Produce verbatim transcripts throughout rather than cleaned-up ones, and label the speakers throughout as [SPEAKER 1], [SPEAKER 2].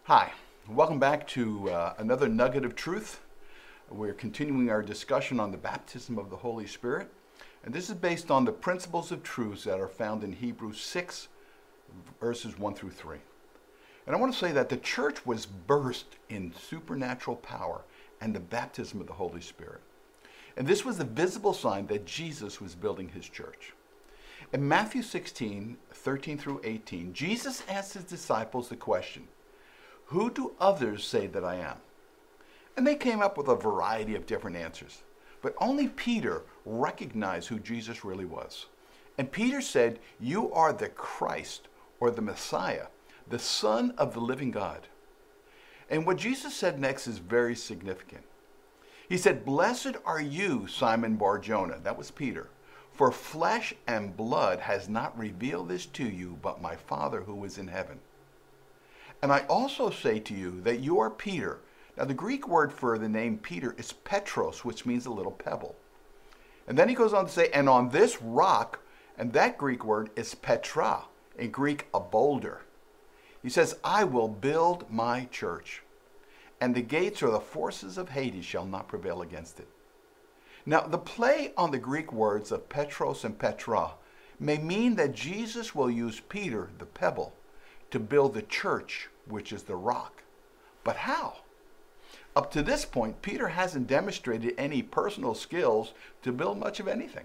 [SPEAKER 1] Hi, welcome back to uh, another nugget of truth. We're continuing our discussion on the baptism of the Holy Spirit, and this is based on the principles of truths that are found in Hebrews six, verses one through three. And I want to say that the church was burst in supernatural power and the baptism of the Holy Spirit. And this was a visible sign that Jesus was building his church. In Matthew sixteen, thirteen through eighteen, Jesus asked his disciples the question, "Who do others say that I am?" And they came up with a variety of different answers. But only Peter recognized who Jesus really was. And Peter said, "You are the Christ, or the Messiah, the Son of the living God." And what Jesus said next is very significant. He said, "Blessed are you, Simon Bar-Jonah," that was Peter, "for flesh and blood has not revealed this to you, but my Father who is in heaven. And I also say to you that you are Peter." Now the Greek word for the name Peter is Petros, which means a little pebble. And then he goes on to say, "And on this rock," and that Greek word is Petra, in Greek a boulder. He says, "I will build my church, and the gates or the forces of Hades shall not prevail against it." Now the play on the Greek words of Petros and Petra may mean that Jesus will use Peter, the pebble, to build the church, which is the rock. But how? Up to this point, Peter hasn't demonstrated any personal skills to build much of anything.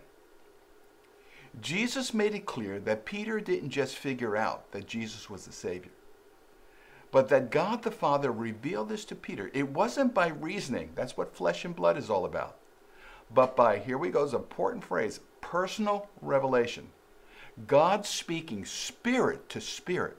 [SPEAKER 1] Jesus made it clear that Peter didn't just figure out that Jesus was the Savior, but that God the Father revealed this to Peter. It wasn't by reasoning, that's what flesh and blood is all about, but by, here we go, this important phrase, personal revelation. God speaking spirit to spirit.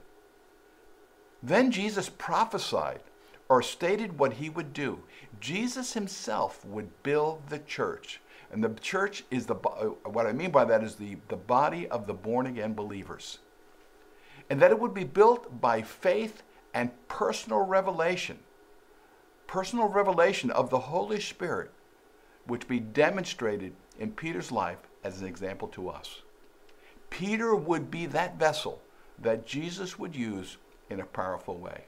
[SPEAKER 1] Then Jesus prophesied or stated what he would do. Jesus himself would build the church. And the church is the, what I mean by that is the, the body of the born again believers. And that it would be built by faith and personal revelation. Personal revelation of the Holy Spirit, which be demonstrated in Peter's life as an example to us. Peter would be that vessel that Jesus would use in a powerful way.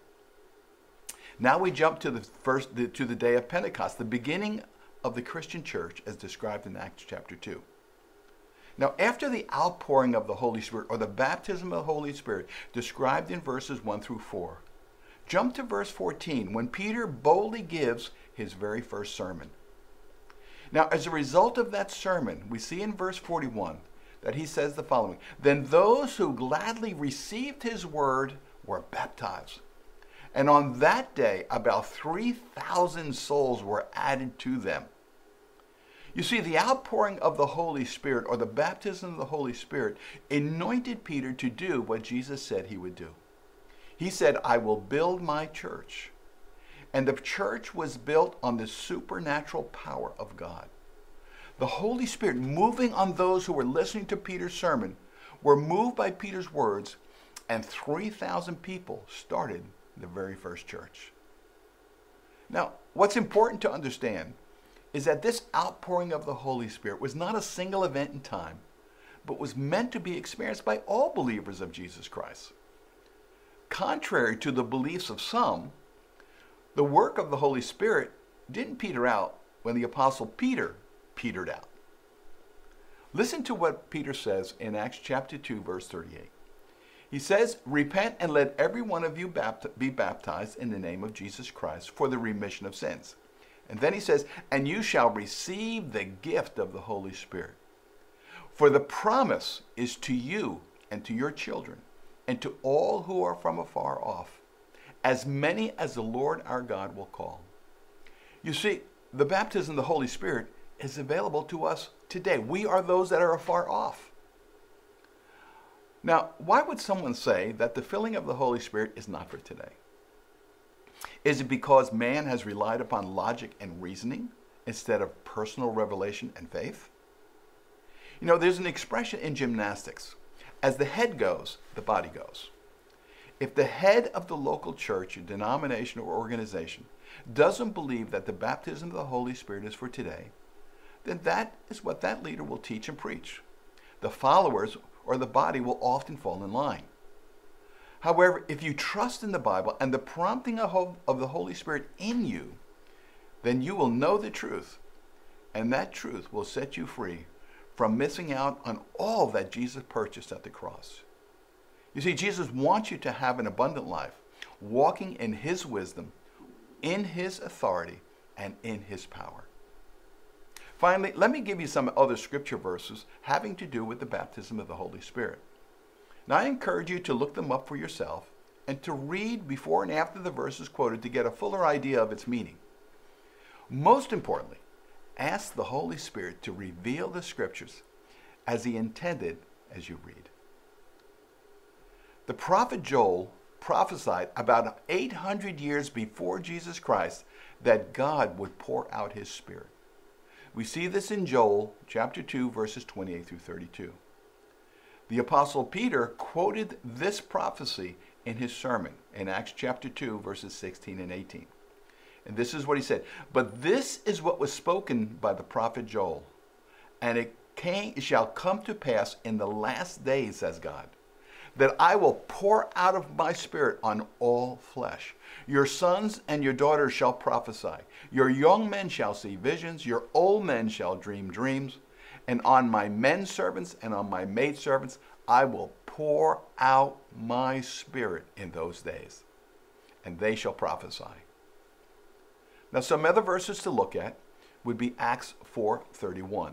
[SPEAKER 1] Now we jump to the first to the day of Pentecost, the beginning of the Christian church as described in Acts chapter two. Now after the outpouring of the Holy Spirit, or the baptism of the Holy Spirit described in verses one through four, jump to verse fourteen when Peter boldly gives his very first sermon. Now as a result of that sermon, we see in verse forty-one that he says the following, "Then those who gladly received his word were baptized. And on that day, about three thousand souls were added to them." You see, the outpouring of the Holy Spirit, or the baptism of the Holy Spirit, anointed Peter to do what Jesus said he would do. He said, "I will build my church." And the church was built on the supernatural power of God. The Holy Spirit, moving on those who were listening to Peter's sermon, were moved by Peter's words, and three thousand people started the very first church. Now, what's important to understand is that this outpouring of the Holy Spirit was not a single event in time, but was meant to be experienced by all believers of Jesus Christ. Contrary to the beliefs of some, the work of the Holy Spirit didn't peter out when the Apostle Peter petered out. Listen to what Peter says in Acts chapter two, verse thirty-eight. He says, "Repent and let every one of you bapt- be baptized in the name of Jesus Christ for the remission of sins." And then he says, "And you shall receive the gift of the Holy Spirit. For the promise is to you and to your children and to all who are from afar off, as many as the Lord our God will call." You see, the baptism of the Holy Spirit is available to us today. We are those that are afar off. Now, why would someone say that the filling of the Holy Spirit is not for today? Is it because man has relied upon logic and reasoning instead of personal revelation and faith? You know, there's an expression in gymnastics, as the head goes, the body goes. If the head of the local church, denomination, or organization doesn't believe that the baptism of the Holy Spirit is for today, then that is what that leader will teach and preach. The followers or the body will often fall in line. However, if you trust in the Bible and the prompting of the Holy Spirit in you, then you will know the truth, and that truth will set you free from missing out on all that Jesus purchased at the cross. You see, Jesus wants you to have an abundant life, walking in his wisdom, in his authority, and in his power. Finally, let me give you some other scripture verses having to do with the baptism of the Holy Spirit. Now, I encourage you to look them up for yourself and to read before and after the verses quoted to get a fuller idea of its meaning. Most importantly, ask the Holy Spirit to reveal the scriptures as he intended as you read. The prophet Joel prophesied about eight hundred years before Jesus Christ that God would pour out his Spirit. We see this in Joel chapter two, verses twenty-eight through thirty-two. The Apostle Peter quoted this prophecy in his sermon in Acts chapter two, verses sixteen and eighteen. And this is what he said, "But this is what was spoken by the prophet Joel, and it, came, it shall come to pass in the last days, says God, that I will pour out of my Spirit on all flesh. Your sons and your daughters shall prophesy. Your young men shall see visions. Your old men shall dream dreams. And on my men servants and on my maid servants, I will pour out my Spirit in those days, and they shall prophesy." Now, some other verses to look at would be Acts four thirty-one.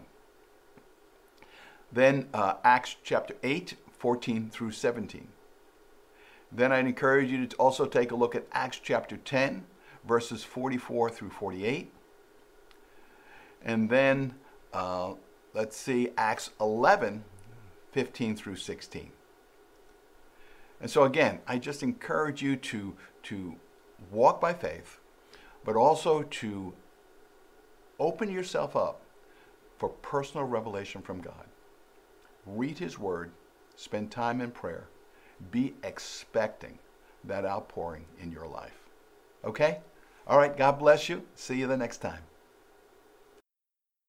[SPEAKER 1] Then uh, Acts chapter eight, fourteen through seventeen. Then I'd encourage you to also take a look at Acts chapter ten, verses forty-four through forty-eight. And then, uh, let's see, Acts eleven, fifteen through sixteen. And so again, I just encourage you to, to walk by faith, but also to open yourself up for personal revelation from God. Read his word, spend time in prayer, be expecting that outpouring in your life. Okay? All right, God bless you. See you the next time.